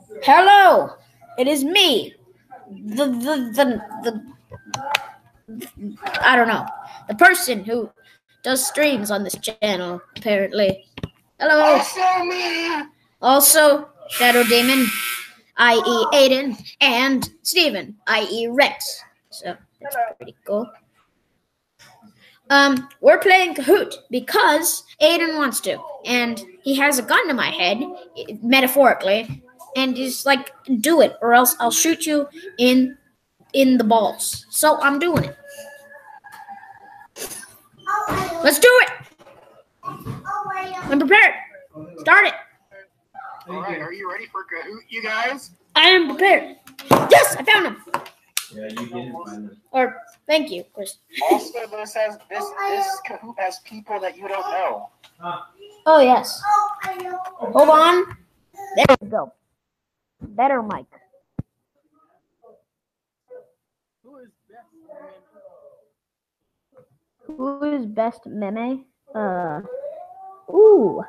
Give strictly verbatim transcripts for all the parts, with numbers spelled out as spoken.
Hello, it is me. The the the the I don't know. The person who does streams on this channel, apparently. Hello. Also me. Also, Shadow Demon, that is. Aiden, and Steven, that is. Rex. So that's pretty cool. Um, we're playing Kahoot because Aiden wants to, and he has a gun to my head, metaphorically, and he's like, "Do it, or else I'll shoot you in in the balls." So I'm doing it. Let's do it. I'm prepared. Start it. All right, are you ready for Kahoot, you guys? I am prepared. Yes, I found him. Yeah, you didn't find them. Or thank you, Chris. Also, this has this this Kahoot has people that you don't know. Oh yes. Hold on. There we go. Better mic. Who is best? Who is best meme? Uh. Ooh.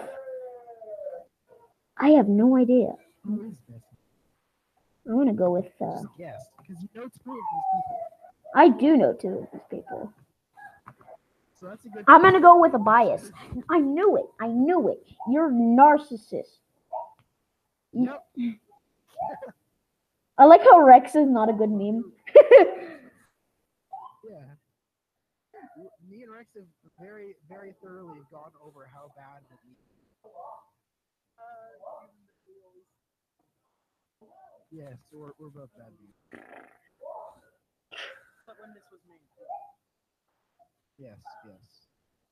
I have no idea. Who is best? I'm gonna go with. Uh, Just guess, because you know two of these people. I do know two of these people. So that's a good. I'm gonna go with a bias. I knew it. I knew it. You're a narcissist. Yep. I like how Rex is not a good meme. Yeah. Me and Rex have very, very thoroughly gone over how bad the meme. Yes, we're we're both bad memes. But when this was made. Yes, yes.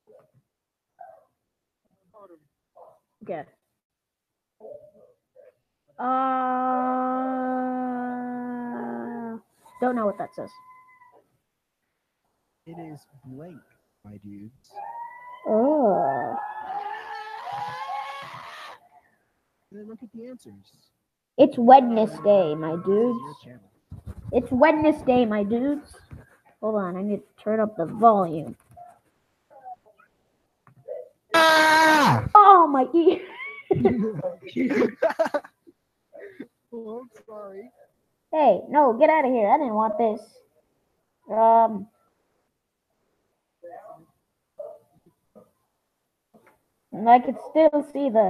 Okay. Uh, don't know what that says. It is blank, my dudes. Oh. And then look at the answers. It's Wednesday, my This is your dudes. channel. It's Wednesday, my dudes. Hold on, I need to turn up the volume. Ah! Oh, my ear. Oh, I'm sorry. Hey, no, get out of here. I didn't want this. Um. And I could still see the.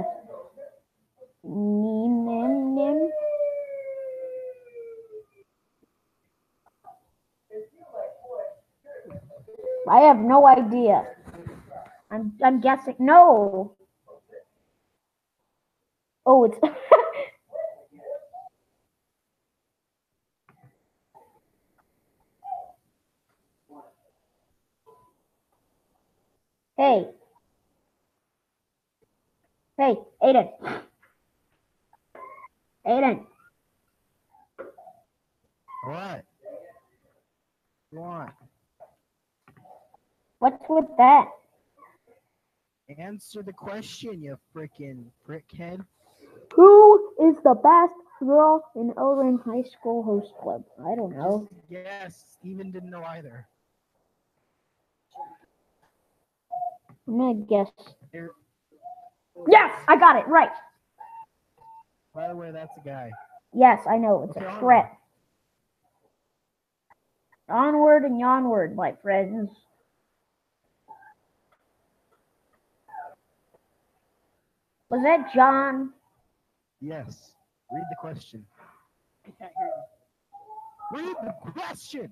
I have no idea. I'm I'm guessing. No. Oh, it's. Hey. Hey, Aiden. Aiden. What? What? What's with that? Answer the question, you frickin' prickhead. Who is the best girl in Elrin High School Host Club? I don't know. Just guess. Steven didn't know either. I'm gonna guess. Here. Yes, I got it right. By the way, that's a guy. Yes, I know. It's Okay, a onward. threat. Onward and onward, my friends. Was that John? Yes. Read the question. I can't hear you. Read the question.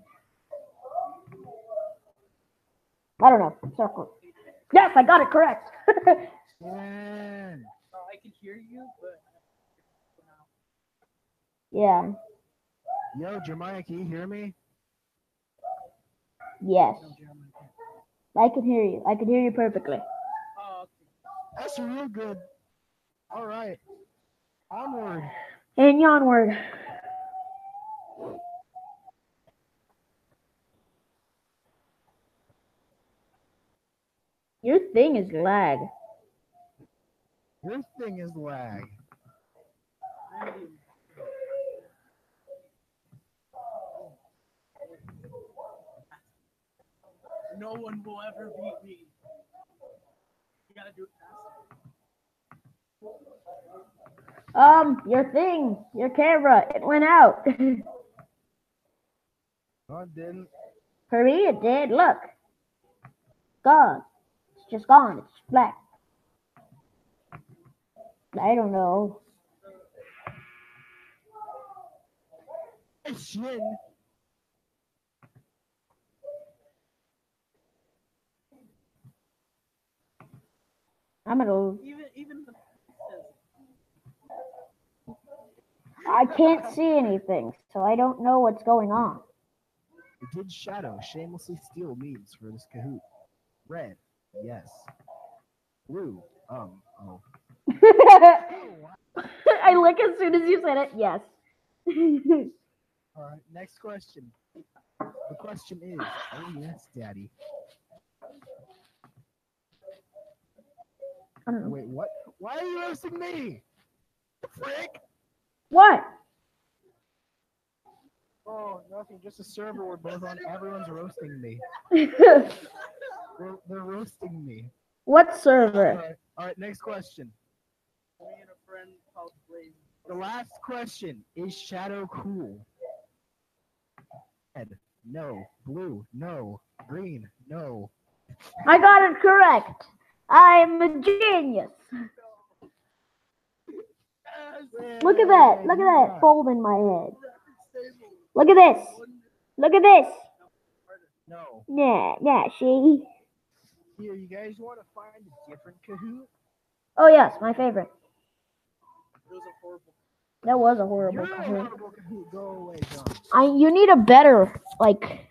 I don't know. Circle. Yes, I got it correct. Man. Oh, I can hear you, but. Yeah. Yo, Jeremiah, can you hear me? Yes. No, Jeremiah can't. I can hear you. I can hear you perfectly. Oh, okay. That's real good. All right. Onward. And onward. Your thing is lag. Your thing is lag. No one will ever beat me. You gotta do it Um, your thing, your camera, it went out. No, it didn't. For me, it did. Look, gone. It's just gone. It's black. I don't know. Question. I'm gonna. Even even the I can't see anything, so I don't know what's going on. Did Shadow shamelessly steal memes for this Kahoot? Red, yes. Blue, um, oh. I look as soon as you said it. Yes. Alright, next question. The question is, oh yes, Daddy. I don't know. Wait, what? Why are you roasting me? Frick! What? Oh, nothing. Just a server we're both on. Everyone's roasting me. They're, they're roasting me. What server? Alright, alright, next question. me and a friend called Blaze. The last question. Is Shadow cool? Red, no. Blue, no. Green, no. I got it correct. I'm a genius. Look at that. Look at that fold in my head. Look at this. Look at this. No. Nah, nah, see? Here, you guys want to find a different Kahoot? Oh, yes, my favorite. It was a horrible. That was a horrible You're a Kahoot. horrible Kahoot. Go away, John. I, you need a better, like,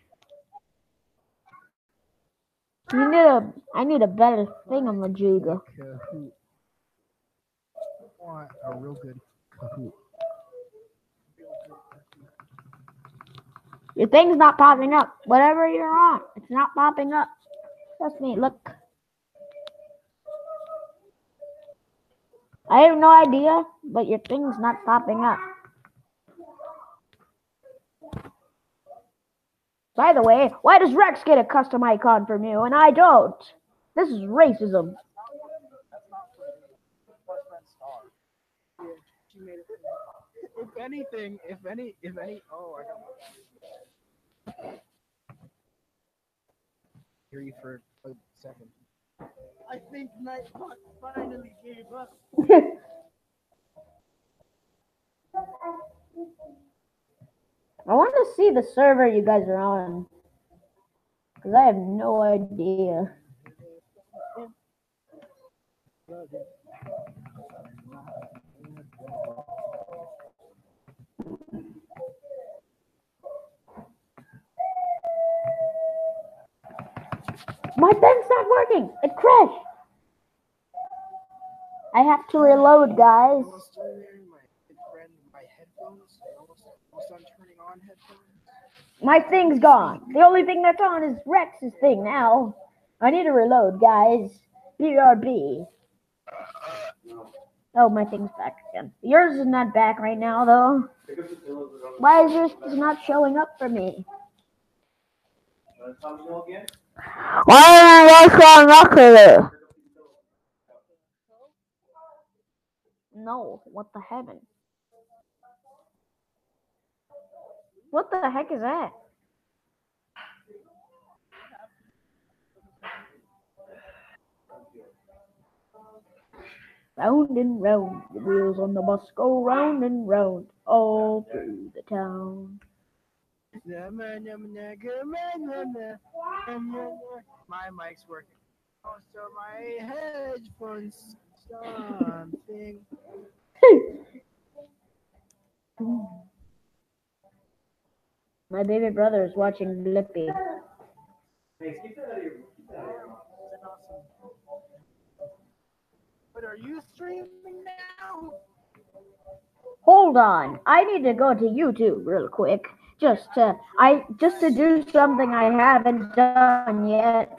you need a, I need a better thingamajiga. Kahoot. I want a real good Kahoot. Your thing's not popping up. Whatever you're on, it's not popping up. Trust me, look. I have no idea, but your thing's not popping up. By the way, why does Rex get a custom icon from you and I don't? This is racism. That's not for me. Best friend Star. Yeah, she made it for me. If anything, if any, if any, oh, I got hear you for a second. I think Nightbot finally gave up. I want to see the server you guys are on. Because I have no idea. My thing's not working. It crashed. I have to reload, guys. Almost done there, my good friend, my headphones. Almost, almost done turning on headphones. My thing's gone. The only thing that's on is Rex's thing now. I need to reload, guys. B R B. Oh, my thing's back again. Yours is not back right now, though. Why is yours not showing up for me? Why am I showing up for you? No, what the heaven? What the heck is that? Round and round, the wheels on the bus go round and round, all through the town. My mic's working. Also, my headphones something. My baby brother is watching Blippi. Hey, keep that out of your, keep that out of your mouth. But are you streaming now? Hold on, I need to go to YouTube real quick, just to I just to do something I haven't done yet.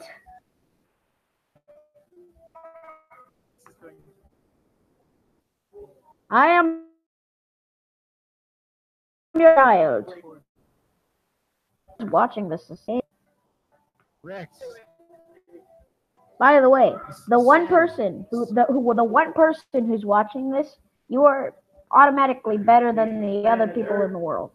I am your child. Watching this the same. Rex. By the way, the one person who the who the one person who's watching this, you are automatically better than the other people in the world.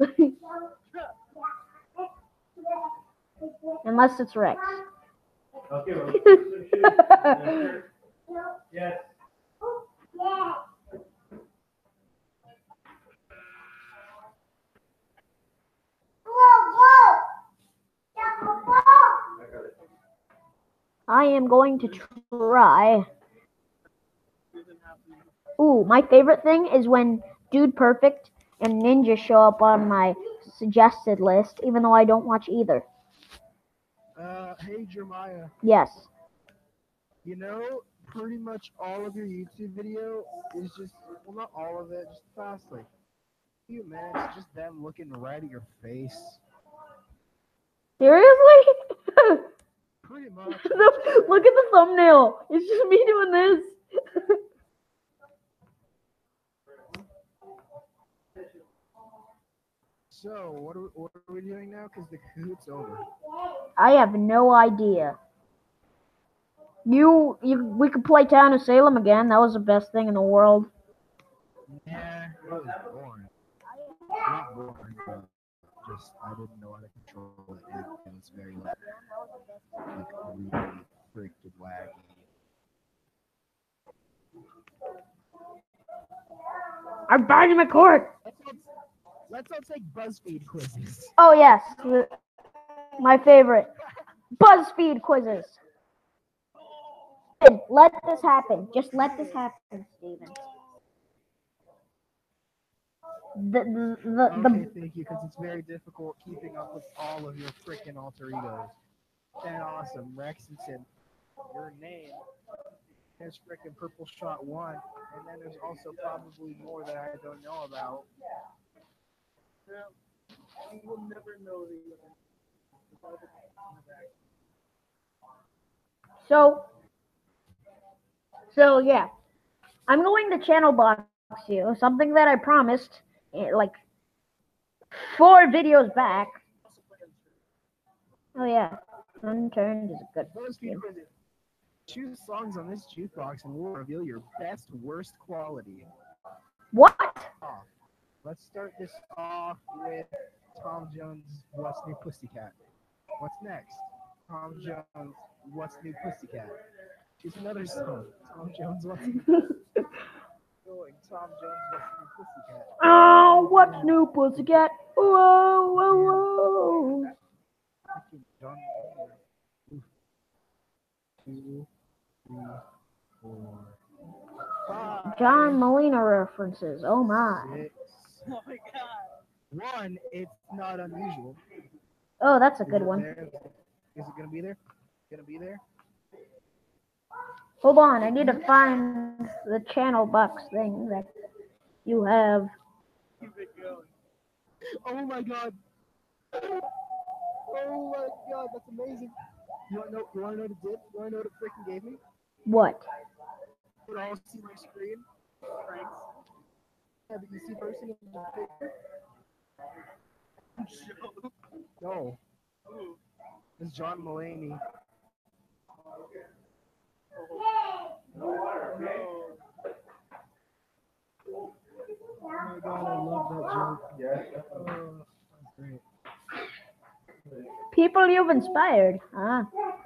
Unless it's Rex. Okay, well, shoot, shoot. Yes, sir. Yes. I am going to try. Ooh, my favorite thing is when Dude Perfect and Ninja show up on my suggested list, even though I don't watch either. Uh, hey Jeremiah, Yes. you know, pretty much all of your YouTube video is just, well, not all of it, just the past like few minutes, just them looking right at your face. Seriously? Pretty much. Look at the thumbnail. It's just me doing this. So, what are, we, what are we doing now? Because the Kahoot's over. I have no idea. You, you, we could play Town of Salem again. That was the best thing in the world. Yeah, it was boring. Not boring, but just I didn't know how to control it, and it was very like, like really freaking wacky. I'm banging my cord. Let's all, let's all take BuzzFeed quizzes. Oh yes, my favorite. BuzzFeed quizzes. Let this happen. Just let this happen, Steven. The the the, Okay, the thank you, because it's very difficult keeping up with all of your freaking alter egos. Then awesome, Rexington, your name has freaking Purple Shot One, and then there's also probably more that I don't know about. You will never know the so so yeah, I'm going to channel box you something that I promised eh, like four videos back. Oh yeah, Unturned is a good BuzzFeed game. quizzes. Choose songs on this jukebox and we'll reveal your best worst quality. What? Off. Let's start this off with Tom Jones' What's New Pussycat. What's next? Tom Jones' What's New Pussycat. Choose another song. Tom Jones' What's New Going. Tom Jones' What's New Pussycat. Oh, what's new, Pussycat? Whoa, whoa, whoa. Freaking John Mayer. Oof. Two, three, four, five, John Molina references. Oh my. six. Oh my god. One, it's not unusual. Oh, that's a Is good it one. there? Is it gonna be there? Gonna be there? Hold on, I need to find the channel box thing that you have. Keep it going. Oh my god! Oh my god, that's amazing! You wanna know? You wanna know what it did? You wanna know what it freaking gave me? What? You can all see my screen. Franks. Yeah, but you see person in the picture? Show. No, Ooh. it's John Mulaney. No. Oh my god, I love that joke. Yes. Oh, that's great. People you've inspired. Ah.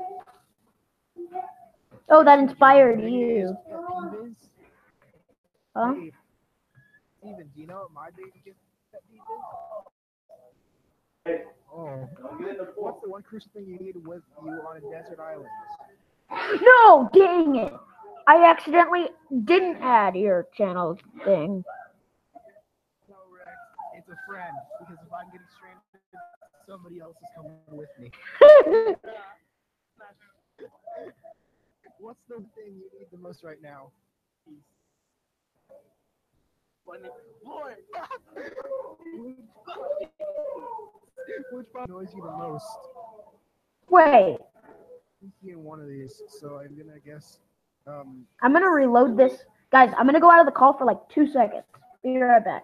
Oh, that inspired you. Pet peeve is? Huh? Hey, Steven, do you know what my biggest pet peeve is? Oh, what's the one crucial thing you need with you on a desert island? No, dang it. I accidentally didn't add your channel thing. No, Rex, it's a friend. Because if I'm getting stranded, somebody else is coming with me. What's the thing you need the most right now? One boy. Which part annoys you the most? Wait, I'm seeing one of these, so I'm gonna guess. Um, I'm gonna reload this. Guys, I'm gonna go out of the call for like two seconds. Be right back.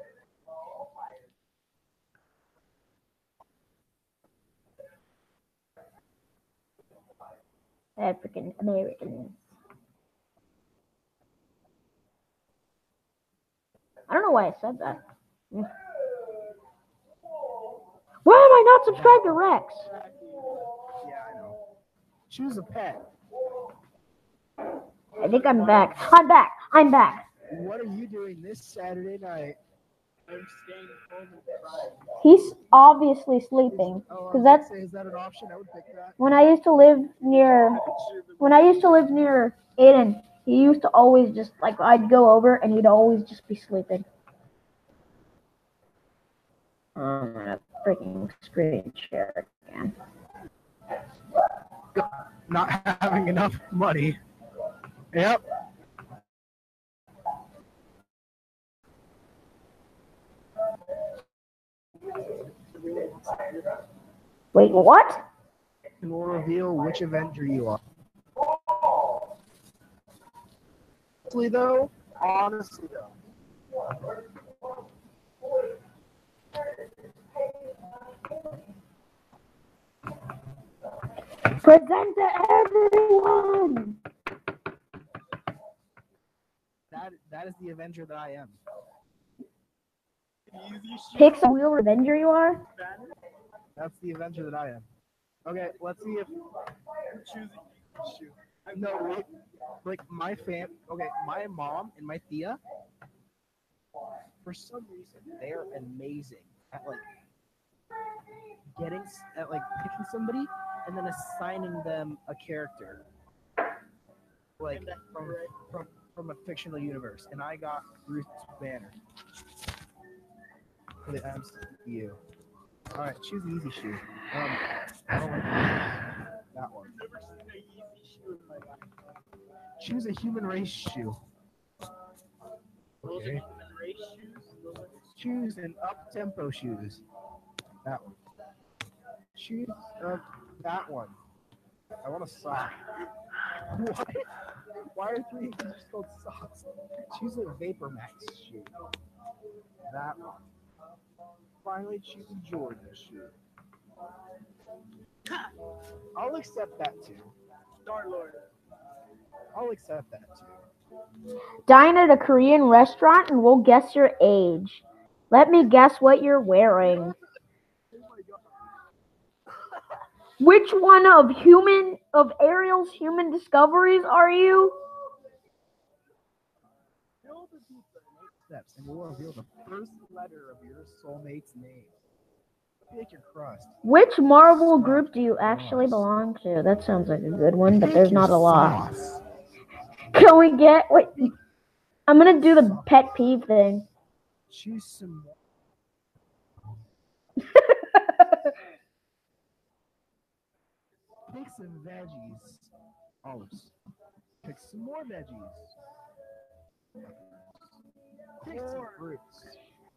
African Americans. I don't know why I said that. Mm. Why am I not subscribed to Rex? Yeah, I know. Choose a pet. I think I'm back. I'm back. I'm back. What are you doing this Saturday night? I'm staying home and crying. He's obviously sleeping Oh, I was because gonna that's say, is that an option? I would pick that. when I used to live near. When I used to live near Aiden, he used to always just like I'd go over and he'd always just be sleeping. I'm gonna freaking screen share again. Not having enough money. Yep. Wait, what? And we'll reveal which Avenger you are. Honestly, though, honestly, though. Present to everyone. That that is the Avenger that I am. Pick some real Avenger you are. That's the Avenger that I am. Okay, let's see if Choosing shoot. no wait, like my fam. Okay, my mom and my Thea. For some reason, they are amazing at like getting at like picking somebody and then assigning them a character, like from from from a fictional universe. And I got Bruce Banner for the M C U. All right, choose the easy shoe. Um, I don't like that one. Never seen an easy shoe in my life. Choose a human race shoe. Those Okay. are human race shoes. Those are Choose an up tempo shoes. That one. Choose uh, that one. I want a sock. What? Why are three just called socks? Choose a Vapor Max shoe. That one. Finally, choose a Jordan shoe. I'll accept that too. Star Lord. I'll accept that too. Dine at a Korean restaurant and we'll guess your age. Let me guess what you're wearing. Oh my god. Which one of human of Ariel's human discoveries are you? Fill the pizza in eight steps and we'll reveal the first letter of your soulmate's name. Pick your crust. Which Marvel group do you actually belong to? That sounds like a good one, but there's not a lot. Sauce. Can we get wait? I'm gonna do the pet peeve thing. Choose some. Pick some veggies. Olives. Pick some more veggies. Pick some fruits.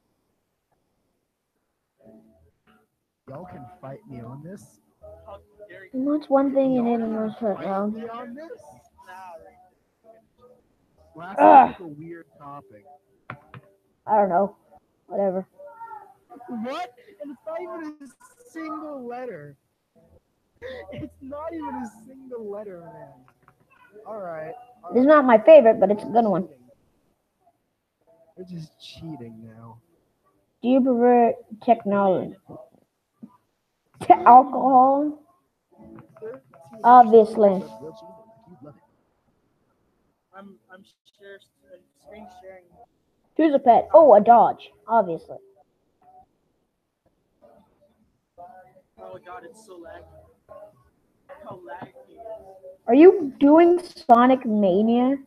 Y'all can fight me on this. How dare you? What's one thing you Y'all didn't can know fight about? me on this. Nah, right. Last Ugh. week was a weird topic. I don't know. Whatever. What? And it's not even a single letter. It's not even a single letter, man. All right. all It's right. not my favorite, but it's a good one. We're just cheating now. Do you prefer technology to alcohol? Obviously. I'm I'm share, uh, screen sharing. Choose a pet. Oh, a Dodge. Obviously. Oh god, it's so laggy. How laggy it is. Are you doing Sonic Mania?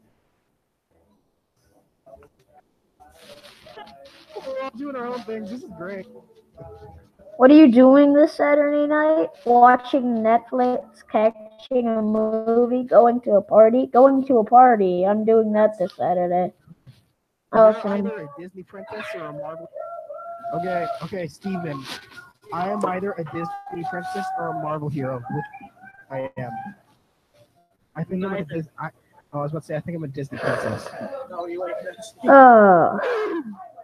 We're all doing our own things. This is great. What are you doing this Saturday night? Watching Netflix, catching a movie, going to a party? Going to a party. I'm doing that this Saturday. You're Oh, either a Disney princess or a Marvel. Okay, okay, Steven. I am either a Disney princess or a Marvel hero, which I am. I think I'm a Neither. Disney. I, oh, I was about to say I think I'm a Disney princess. No, you ain't this. oh.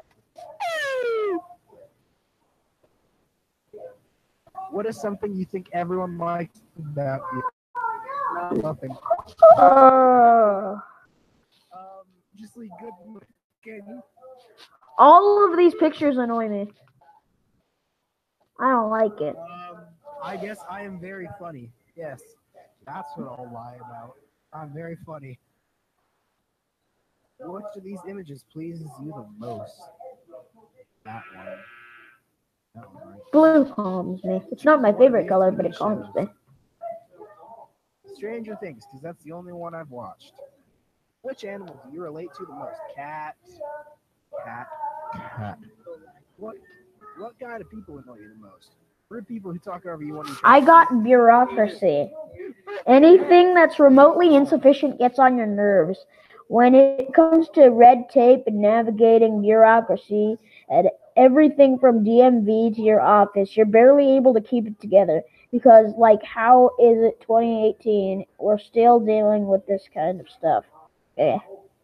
What is something you think everyone likes about you? Nothing. Oh. Um, just like good Can All of these pictures annoy me. I don't like it. Um, I guess I am very funny. Yes, that's what I'll lie about. I'm very funny. Which of these images pleases you the most? That one. That one, right? Blue calms me. It's not my favorite color, but it calms me. Stranger Things, because that's the only one I've watched. Which animal do you relate to the most? Cat. Cat. Cat. What? What kind of people annoy you the most? Rude people who talk over you when you. I got bureaucracy. Anything that's remotely insufficient gets on your nerves. When it comes to red tape and navigating bureaucracy and everything from D M V to your office, you're barely able to keep it together. Because, like, how is it twenty eighteen? We're still dealing with this kind of stuff. Yeah.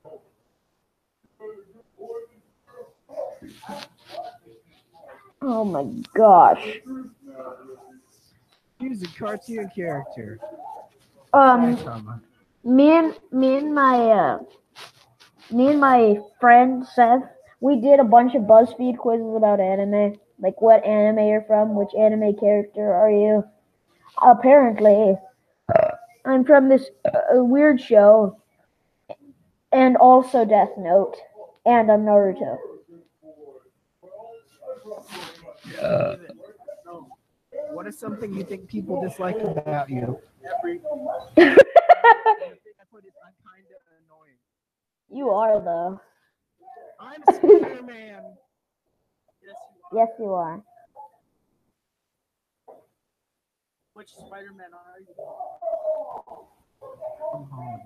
Oh my gosh. Choose a cartoon character. Um, Saitama. me and me and my uh, me and my friend Seth, we did a bunch of BuzzFeed quizzes about anime. Like, what anime you're from, which anime character are you? Apparently, I'm from this uh, weird show, and also Death Note, and I'm Naruto. So, what is something you think people dislike about you? Every I think I put it. I'm kind of annoying. You are, though. I'm Spider-Man. yes, you are. Yes, you are. Which Spider-Man are you? Tom Holland.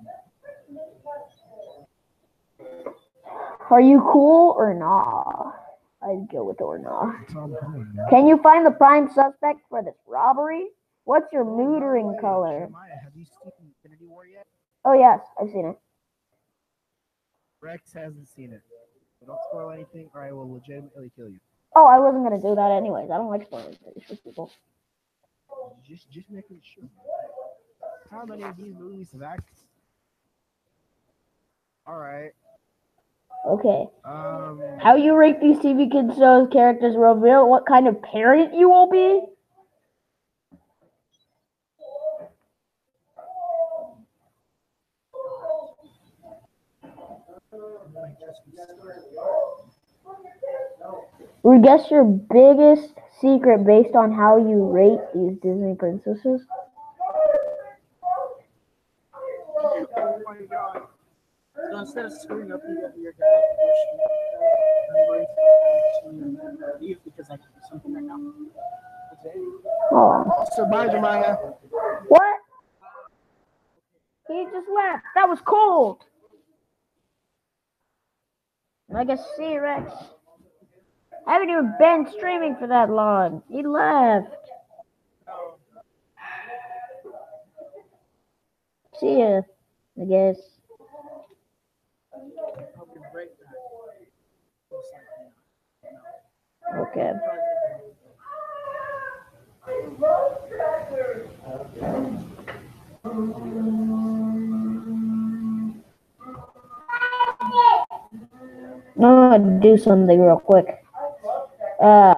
Are you cool or nah? I'd go with or nah. Tom Holland. Man. Can you find the prime suspect for this robbery? What's your mood ring Hey, color? Jeremiah, have you seen Infinity War yet? Oh, yes, I've seen it. Rex hasn't seen it. So don't spoil anything, or I will legitimately kill you. Oh, I wasn't going to do that anyways. I don't like spoilers for people. Just, just making sure. How many of these movies have acted? All right. Okay. Um. How you rate these T V kids shows characters reveal what kind of parent you will be? We guess your biggest secret based on how you rate these Disney princesses. Oh my god. So instead of screwing up your, your guy, I'm going to leave because I can do something right now. Okay. Oh, So bye, Jeremiah. what? He just left. That was cold. I guess see Rex. I haven't even been streaming for that long. He left. See ya, I guess. I'll be right back. Okay. I'm gonna do something real quick. Uh,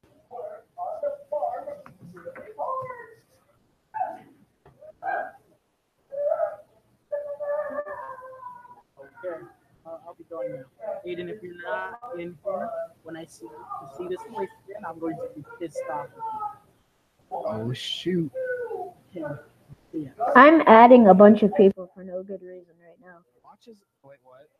Okay, uh, I'll be going now. Aiden, if you're not in here when I see see this place again, I'm going to be pissed off Oh shoot. with him. Yeah. I'm adding a bunch of people for no good reason right now. Watches. Wait, what?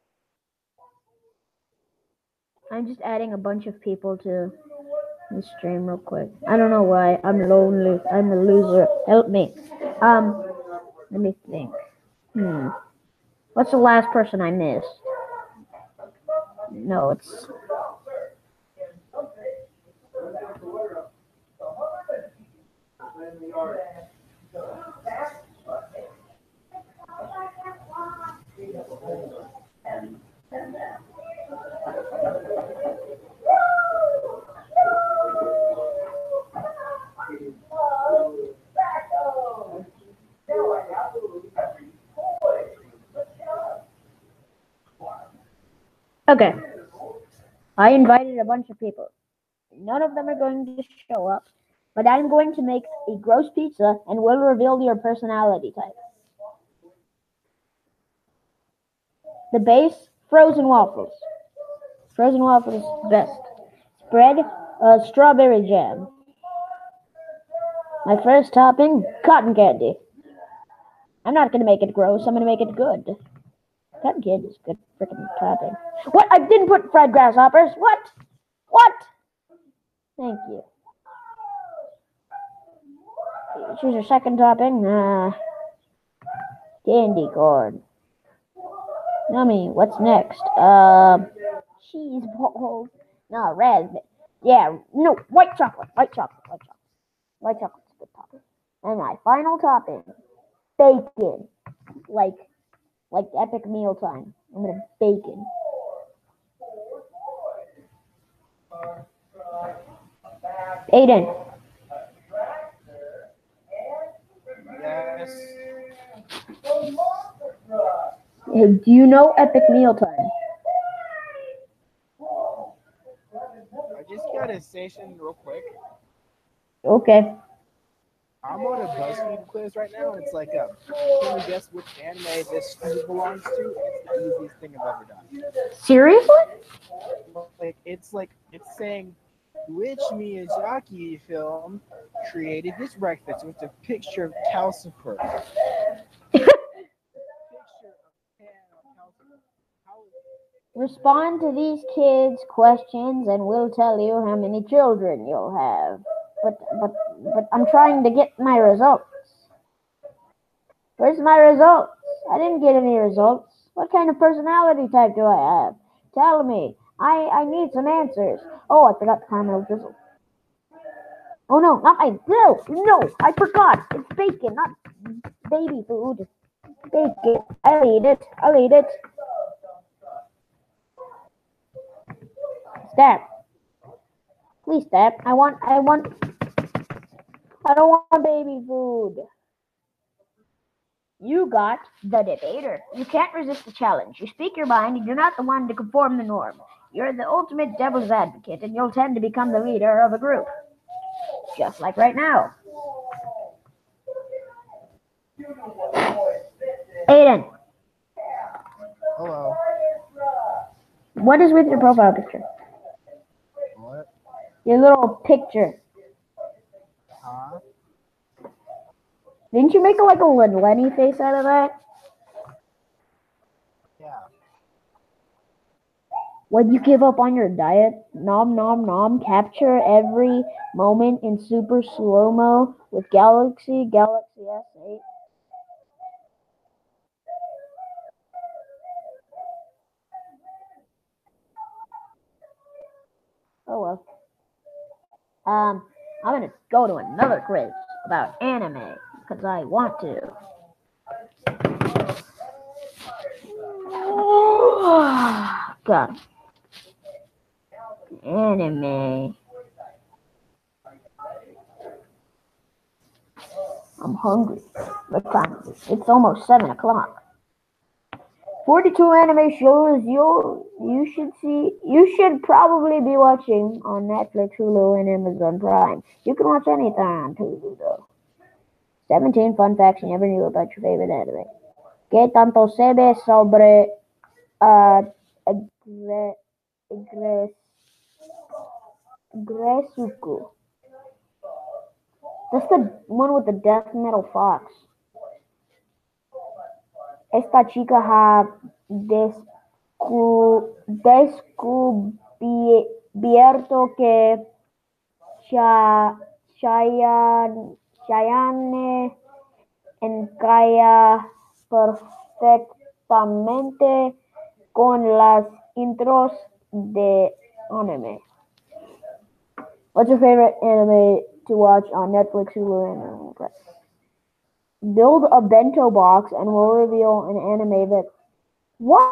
I'm just adding a bunch of people to the stream real quick. I don't know why. I'm lonely. I'm a loser. Help me. Um, let me think. Hmm. What's the last person I missed? No, it's. Okay. I invited a bunch of people. None of them are going to show up, but I'm going to make a gross pizza and will reveal your personality type. The base, frozen waffles. Frozen waffles best. Spread, uh, strawberry jam. My first topping, cotton candy. I'm not going to make it gross, I'm going to make it good. Cotton candy is good freaking topping. What? I didn't put fried grasshoppers. What? What? Thank you. Choose your second topping. Uh, candy corn. Yummy. What's next? Uh, cheese balls. No, raspberry. Yeah, no, white chocolate. White chocolate. White chocolate. White chocolate's a good topping. And my final topping, bacon. Like, like epic mealtime. I'm gonna bacon. Aiden. Yes. Hey, do you know epic mealtime? I just got a station real quick. Okay. I'm on a BuzzFeed quiz right now, and it's like, a, can you guess which anime this food belongs to? And it's the easiest thing I've ever done. Seriously? Like, it's like, it's saying, which Miyazaki film created this breakfast with a picture of Calcifer? Picture of pan of Calcifer. How is Respond to these kids' questions and we'll tell you how many children you'll have. But but but I'm trying to get my results. Where's my results? I didn't get any results. What kind of personality type do I have? Tell me. I, I need some answers. Oh, I forgot the caramel drizzle. Oh no, not my no, no, I forgot. It's bacon, not baby food. Bacon. I'll eat it. I'll eat it. Step. Please step. I want I want I don't want baby food. You got the debater. You can't resist the challenge. You speak your mind and you're not the one to conform the norm. You're the ultimate devil's advocate and you'll tend to become the leader of a group. Just like right now. Aiden. Hello. What is with your profile picture? What? Your little picture. Huh? Didn't you make a, like a Lenny face out of that? Yeah. When you give up on your diet, nom nom nom, capture every moment in super slow-mo with Galaxy, Galaxy S eight. Oh well. Um, I'm gonna go to another quiz about anime, because I want to. God. Anime. I'm hungry. What time is it? It's almost seven o'clock. forty-two anime shows you you should see you should probably be watching on Netflix, Hulu, and Amazon Prime. You can watch anything on Hulu though. seventeen fun facts you never knew about your favorite anime. ¿Qué tanto sabe sobre uh, Gre- Gre- Gresuku? That's the one with the death metal fox. Esta chica ha descu- descubierto que Cha- Cheyenne, Cheyenne encaja perfectamente con las intros de anime. What's your favorite anime to watch on Netflix, Hulu, and Amazon Prime? Build a bento box and we'll reveal an anime that... What?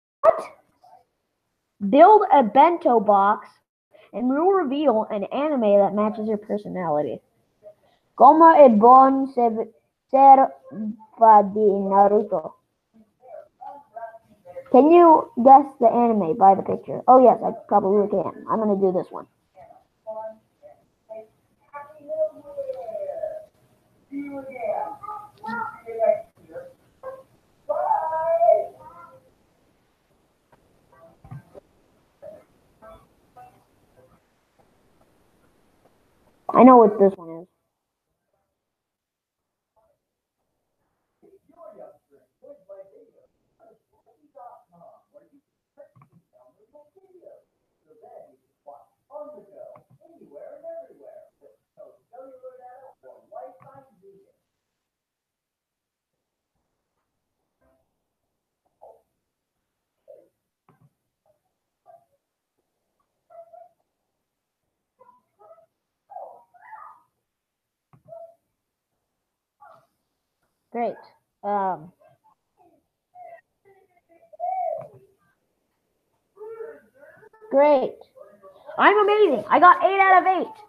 Build a bento box and we'll reveal an anime that matches your personality. Como es bon ser va de Naruto. Can you guess the anime by the picture? Oh yes, I probably can. I'm gonna do this one. I know what this one is. Great. Um, great. I'm amazing. I got eight out of eight.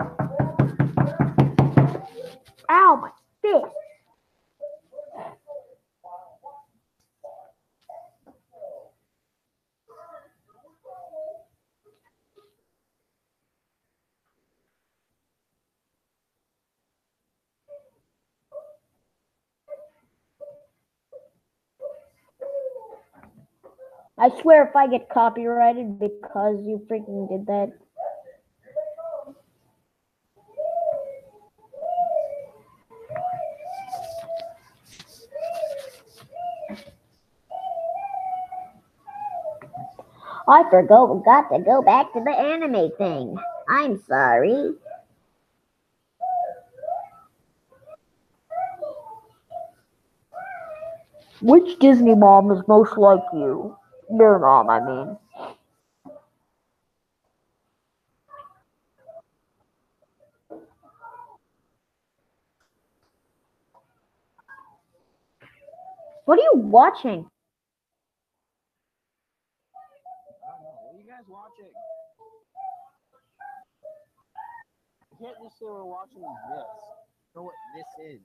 Ow, my fist. I swear if I get copyrighted because you freaking did that. I forgot got to go back to the anime thing. I'm sorry. Which Disney mom is most like you? Your mom, I mean. What are you watching? I don't know. What are you guys watching? You can't just say we're watching this. Know what this is.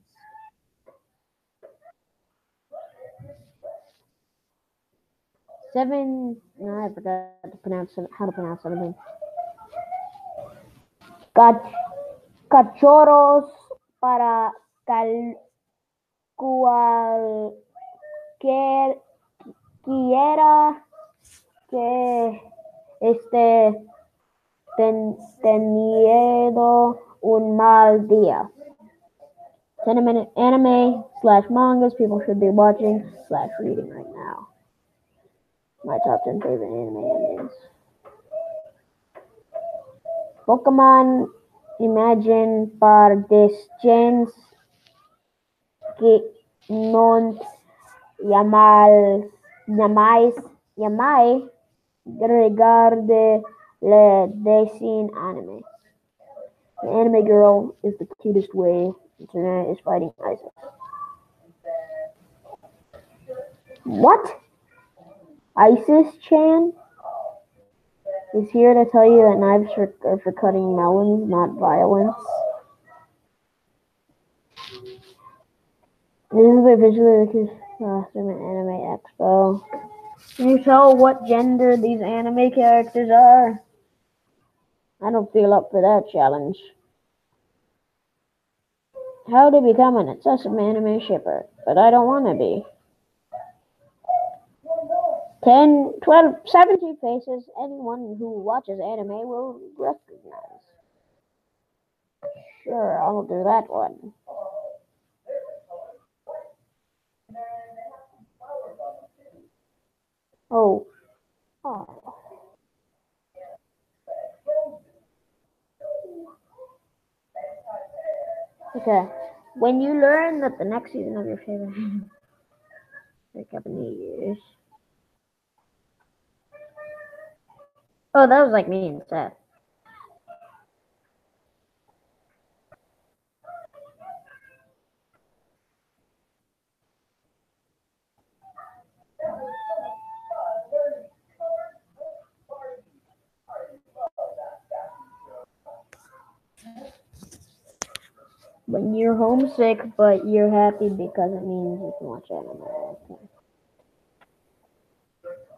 Seven. No, I forgot to pronounce how to pronounce seventeen. Cach- cachorros para cal- cualquier quiera que esté ten- teniendo un mal día. ten minute anime slash mangas people should be watching slash reading right now. My top ten favorite anime endings. Pokémon Imagine par des gens que non llamal, llamais, llamai regarde le dessin anime. The anime girl is the cutest way. Internet is fighting ISIS. What? ISIS-chan is here to tell you that knives are, are for cutting melons, not violence. This is the visually uh, Anime Expo. Can you tell what gender these anime characters are? I don't feel up for that challenge. How to become an obsessive anime shipper, but I don't want to be. ten, twelve, seventeen faces anyone who watches anime will recognize. Sure, I'll do that one. Oh. Oh. Okay. When you learn that the next season of your favorite pick up in New Year's. Oh, that was like me and Seth. When you're homesick, but you're happy because it means you can watch anime.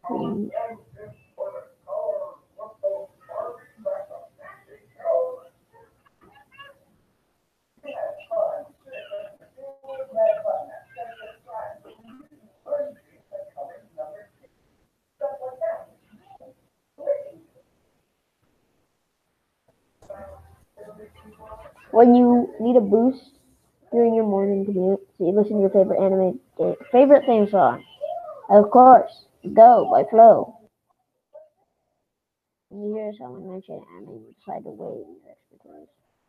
When you need a boost during your morning commute, so you listen to your favorite anime, favorite theme song. Of course, Go by Flow. When you hear someone mention anime, you decide to wait your expertise.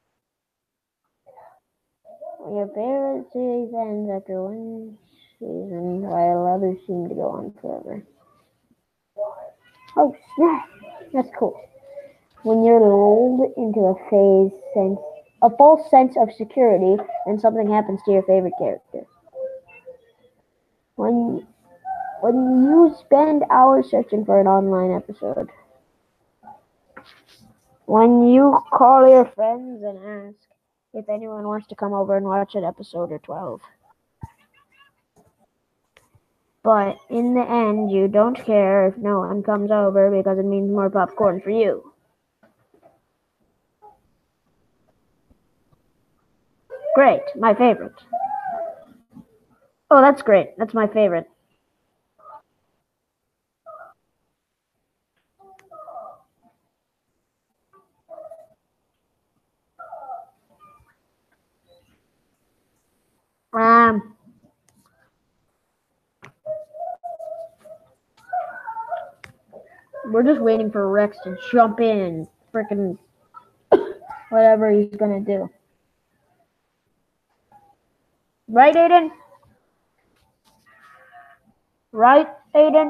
When your favorite series ends after one season, while others seem to go on forever. Oh, snap! That's cool. When you're lulled into a phase sense, a false sense of security, and something happens to your favorite character. When when you spend hours searching for an online episode. When you call your friends and ask if anyone wants to come over and watch an episode or twelve. But in the end, you don't care if no one comes over because it means more popcorn for you. Great, my favorite. Oh, that's great. That's my favorite. Um, we're just waiting for Rex to jump in and frickin' whatever he's gonna do. Right, Aiden? Right, Aiden?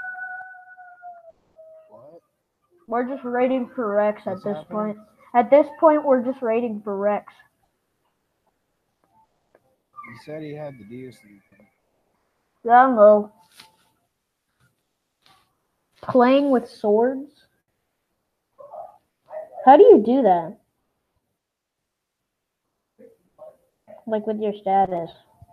What? We're just waiting for Rex at What's this happening? point. At this point, we're just waiting for Rex. He said he had to do something. Dongo. Playing with swords? How do you do that? Like with your status?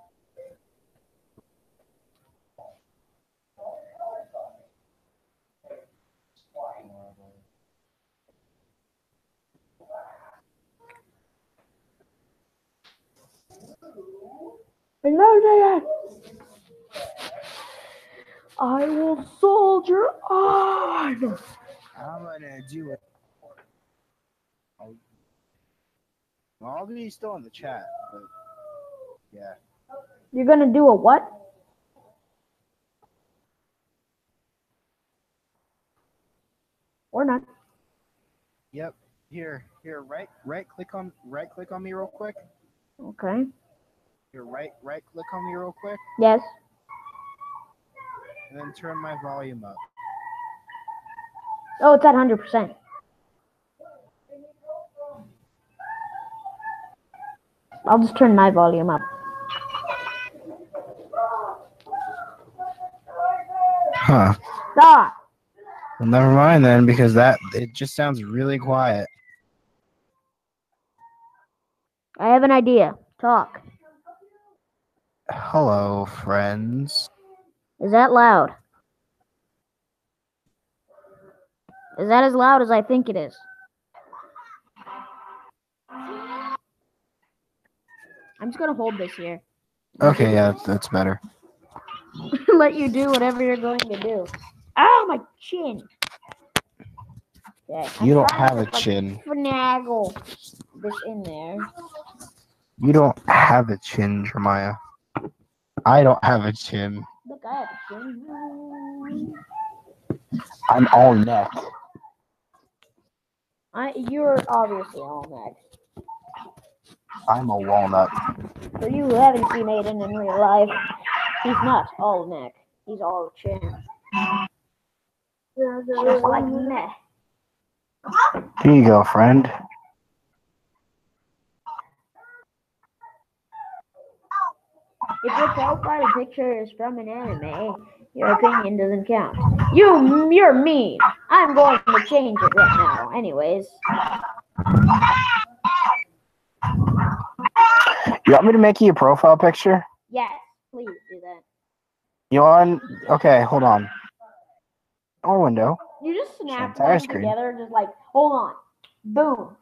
I will soldier on. I'm gonna do it. I'll, well, I'll be still in the chat, but yeah. You're gonna do a what? Or not? Yep. Here, here. Right, right. Click on, right. Click on me real quick. Okay. Here, right, right. Click on me real quick, Yes. and then turn my volume up. Oh, it's at one hundred percent. I'll just turn my volume up. Huh. Ah! Well, never mind then, because that it just sounds really quiet. I have an idea. Talk. Hello, friends. Is that loud? Is that as loud as I think it is? I'm just gonna hold this here. Okay, yeah, that's, that's better. Let you do whatever you're going to do. Ow, my chin! Okay, I'm You don't trying have to a just, like, chin. finagle this in there. You don't have a chin, Jeremiah. I don't have a chin. Look, I have a chin. I'm all neck. I, you're obviously all neck. I'm a walnut. For you who haven't seen Aiden in real life, he's not all neck. He's all chin. Just like meh. Here you go, friend. If your profile picture is from an anime, your opinion doesn't count. You, you're mean. I'm going to change it right now. Anyways. You want me to make you a profile picture? Yes, please do that. You on? Okay, hold on. Or window. You just snap Entire them screen. together, just like, hold on. Boom.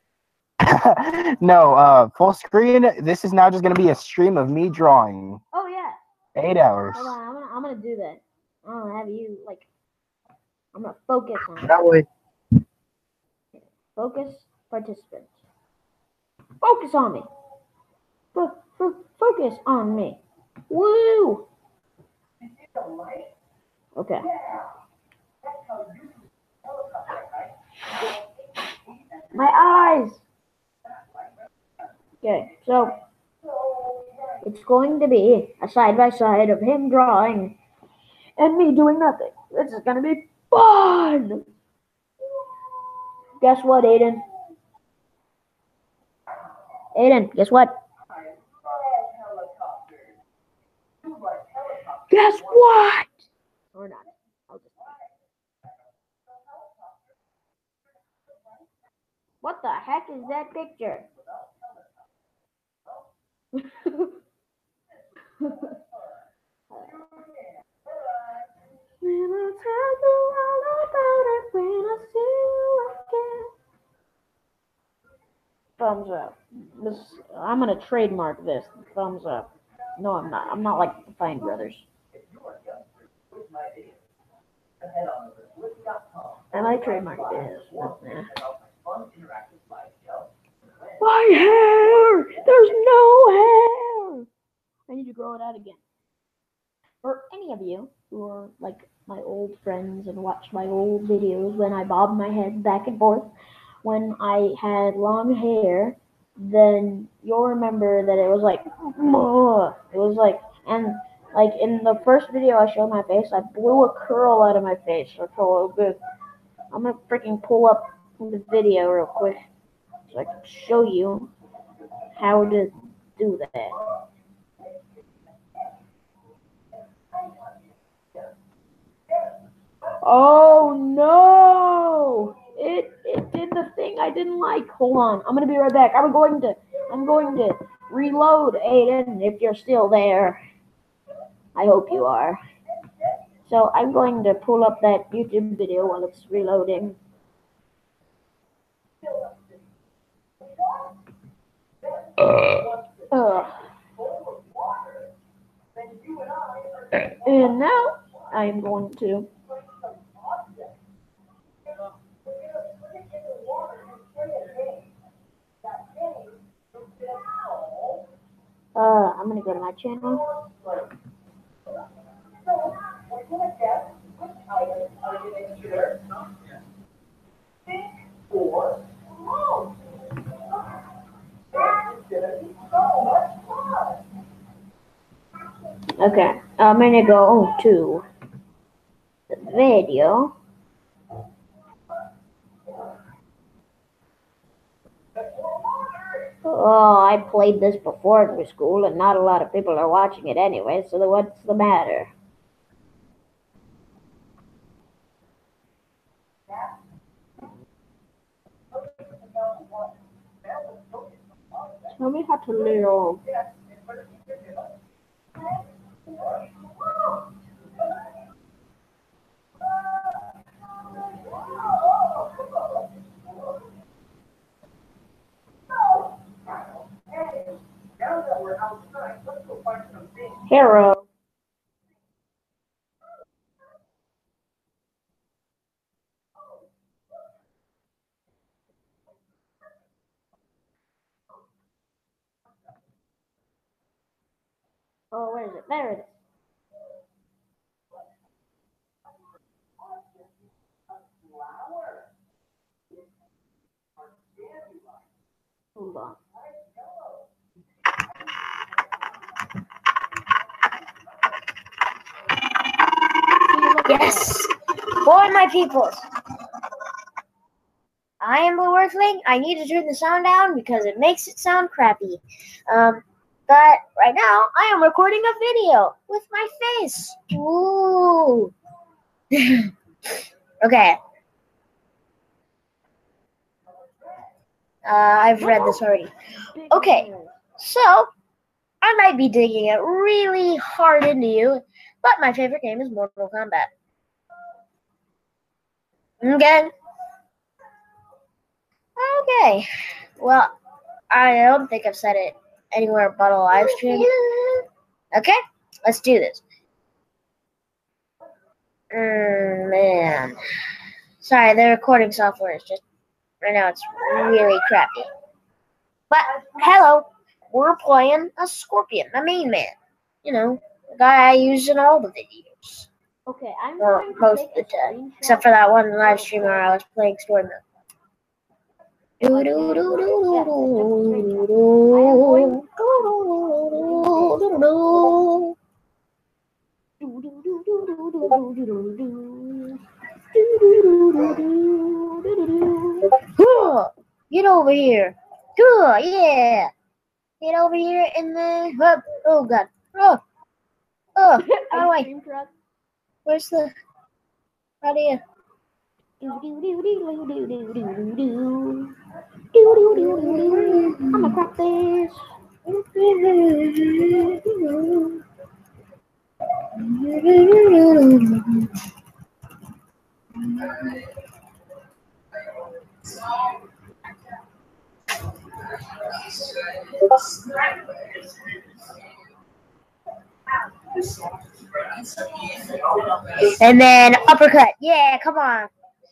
No, uh, full screen. This is now just gonna be a stream of me drawing. Oh, yeah. Eight hours. Hold on, I'm gonna, I'm gonna do that. I'm gonna have you, like, I'm gonna focus on it. That way. Focus participant. Focus on me. F- f- focus on me. Woo! Okay. My eyes. Okay, so it's going to be a side by side of him drawing and me doing nothing. This is gonna be fun. Guess what, Aiden? Aiden, guess what? Guess what? Or not. I'll just... What the heck is that picture? When I tell you all about it, when I see you again. Thumbs up. This, I'm gonna trademark this. Thumbs up. No, I'm not. I'm not like the Fine Brothers. I might trademark this. Nah. My hair! There's no hair! I need to grow it out again. For any of you who are like my old friends and watch my old videos when I bobbed my head back and forth when I had long hair, then you'll remember that it was like, it was like, and like in the first video I showed my face, I blew a curl out of my face for a little bit. I'm gonna freaking pull up the video real quick so I can show you how to do that. Oh no! It it did the thing I didn't like. Hold on, I'm gonna be right back. I'm going to I'm going to reload, Aiden, if you're still there. I hope you are. So I'm going to pull up that YouTube video while it's reloading. Uh. And now I'm going to uh I'm gonna go to my channel. Okay, I'm gonna go to the video. Oh, I played this before in school, and not a lot of people are watching it anyway, so what's the matter? Tell me how to live. Hero. Oh, where is it? There it is. Hold on. Yes! For my peoples! I am Blue Earthling. I need to turn the sound down because it makes it sound crappy. Um, but right now, I am recording a video with my face. Ooh. Okay. Uh, I've read this already. Okay, so I might be digging it really hard into you, but my favorite game is Mortal Kombat. Okay. Okay. Well, I don't think I've said it anywhere but a live stream. Okay, let's do this. Mm, man. Sorry, the recording software is just, right now it's really crappy. But hello, we're playing a Scorpion, a main man. You know, the guy I use in all the videos. Okay, I'm Or going to most take of the a time. screenshot. Except for that one live stream where I was playing Story Mode. Do do do do do do. Get over here. Cool, yeah. Get over here in the. Oh, oh god. Oh. Oh, how do I? Ice cream truck. Where's the. How do you. I'm gonna crack this. And then uppercut. Yeah, come on.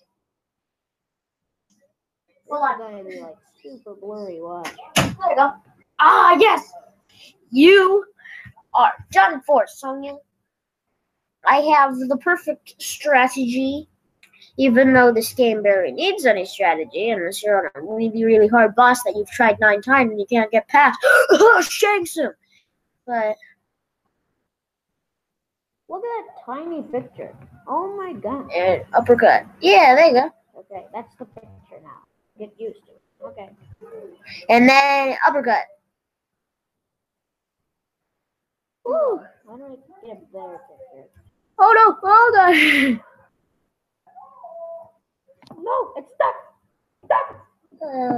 This is gonna be like super blurry. Watch. There we go. Ah, yes. You are done for, Sonya. I have the perfect strategy, even though this game barely needs any strategy, unless you're on a really, really hard boss that you've tried nine times and you can't get past. Shang Tsung. But Look at that tiny picture. Oh my god. and uppercut. Yeah, there you go. Okay, that's the picture now. Get used to it. Okay. And then uppercut. Woo. Why don't I get a better picture? Oh no! Oh god! No, it's stuck. Stuck. Uh,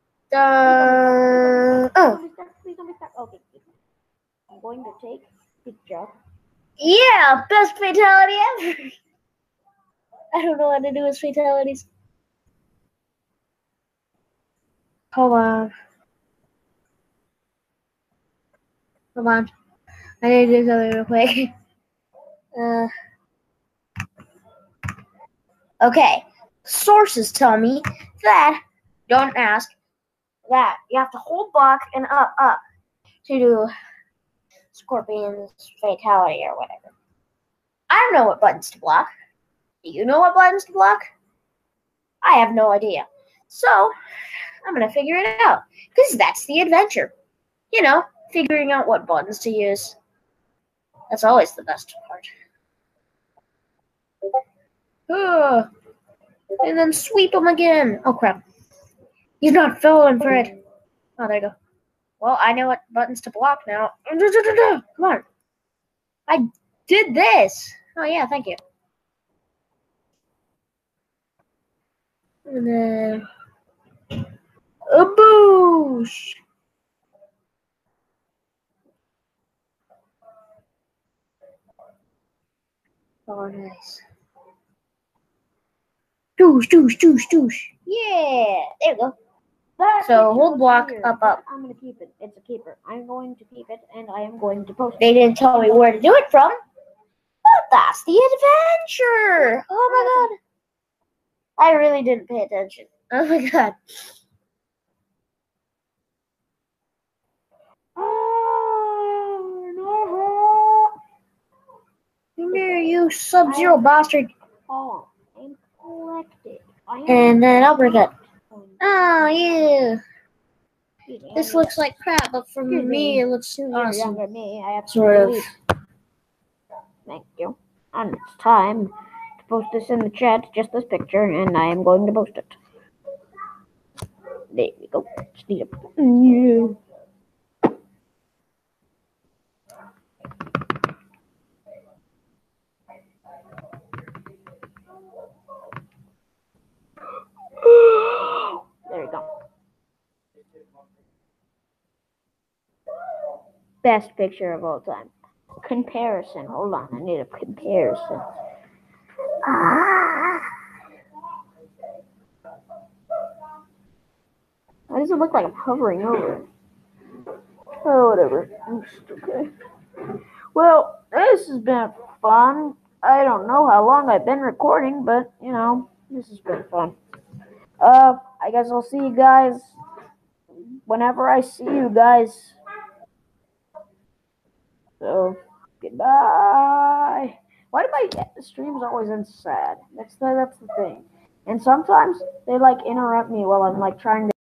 uh, oh. Please don't be stuck. Please don't be stuck. Okay. I'm going to take a picture. Yeah, best fatality ever. I don't know how to do his fatalities. Hold on. Come on. I need to do something real quick. Uh, okay. Sources tell me that, don't ask, that you have to hold block and up, up to do Scorpion's fatality or whatever. I don't know what buttons to block. Do you know what buttons to block? I have no idea. So, I'm going to figure it out. Because that's the adventure. You know, figuring out what buttons to use. That's always the best part. Ugh. And then sweep him again. Oh, crap. He's not falling for it. Oh, there you go. Well, I know what buttons to block now. Come on. I did this. Oh, yeah, thank you. And then a boosh. Oh, nice. Doosh, doosh, doosh, doosh. Yeah, there we go. That So, picture hold was block, weird, up, but up. I'm going to keep it. It's a keeper. I'm going to keep it, and I am going to post it. They didn't tell me where to do it from. But that's the adventure. Oh my god. I really didn't pay attention. Oh my god. Oh, Come here, you Sub-Zero bastard. no. I'm collected. I am And then uppercut. collected. Oh, yeah. Excuse me, This I'm looks like crap, but for Excuse me, me. it looks two years awesome. younger than me. I have to Sort of. leave. Thank you. And it's time to post this in the chat, just this picture, and I am going to post it. There we go. Just need a... Yeah. There we go. Best picture of all time. Comparison. Hold on, I need a comparison. Ah. Why does it look like I'm hovering over it? Oh, whatever. Okay. Well, this has been fun. I don't know how long I've been recording, but, you know, this has been fun. Uh, I guess I'll see you guys whenever I see you guys. So, goodbye. Why do my streams always end sad? That's the, that's the thing. And sometimes they like interrupt me while I'm like trying to